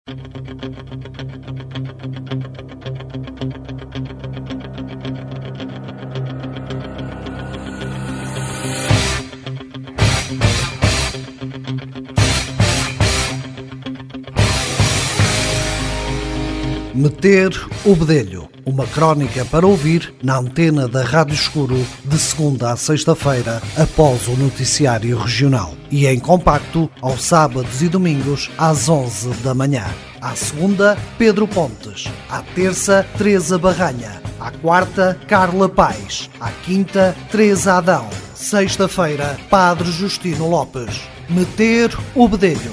Meter o bedelho, uma crónica para ouvir na antena da Rádio Escuro de segunda a sexta-feira após o noticiário regional e em compacto aos sábados e domingos às 11 da manhã. À segunda, Pedro Pontes. À terça, Teresa Barranha. À quarta, Carla Paes. À quinta, Teresa Adão. Sexta-feira, Padre Justino Lopes. Meter o bedelho.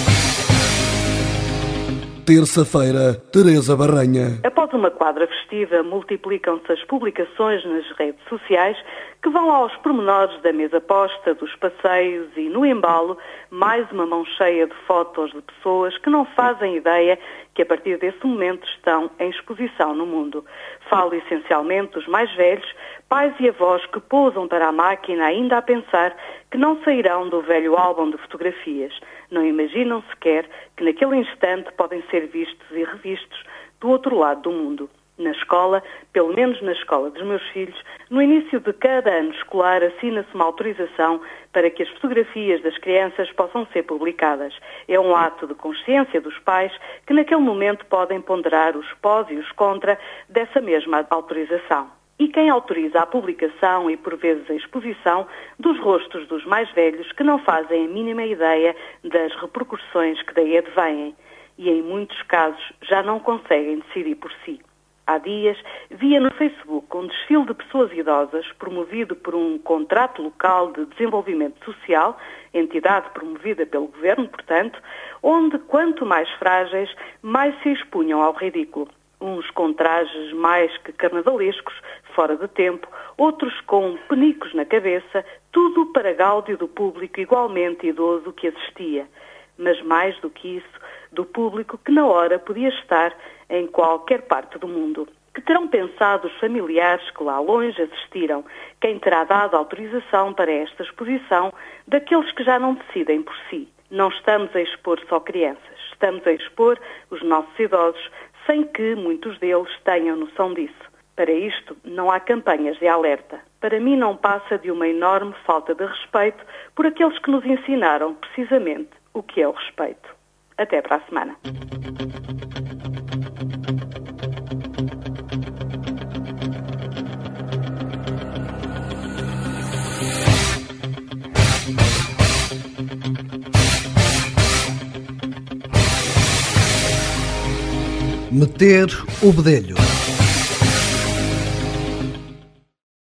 Terça-feira, Teresa Barranha. Após uma quadra festiva, multiplicam-se as publicações nas redes sociais que vão aos pormenores da mesa posta, dos passeios e, no embalo, mais uma mão cheia de fotos de pessoas que não fazem ideia que a partir desse momento estão em exposição no mundo. Falo essencialmente dos mais velhos, pais e avós que pousam para a máquina ainda a pensar que não sairão do velho álbum de fotografias. Não imaginam sequer que naquele instante podem ser vistos e revistos do outro lado do mundo. Na escola, pelo menos na escola dos meus filhos, no início de cada ano escolar assina-se uma autorização para que as fotografias das crianças possam ser publicadas. É um ato de consciência dos pais que naquele momento podem ponderar os pós e os contra dessa mesma autorização. E quem autoriza a publicação e, por vezes, a exposição dos rostos dos mais velhos que não fazem a mínima ideia das repercussões que daí advêm e, em muitos casos, já não conseguem decidir por si. Há dias, via no Facebook um desfile de pessoas idosas promovido por um contrato local de desenvolvimento social, entidade promovida pelo governo, portanto, onde, quanto mais frágeis, mais se expunham ao ridículo. Uns com trajes mais que carnavalescos, fora de tempo, outros com penicos na cabeça, tudo para gáudio do público igualmente idoso que assistia. Mas mais do que isso, do público que na hora podia estar em qualquer parte do mundo. Que terão pensado os familiares que lá longe assistiram? Quem terá dado autorização para esta exposição daqueles que já não decidem por si? Não estamos a expor só crianças, estamos a expor os nossos idosos, sem que muitos deles tenham noção disso. Para isto, não há campanhas de alerta. Para mim, não passa de uma enorme falta de respeito por aqueles que nos ensinaram, precisamente, o que é o respeito. Até para a semana. Meter o bedelho.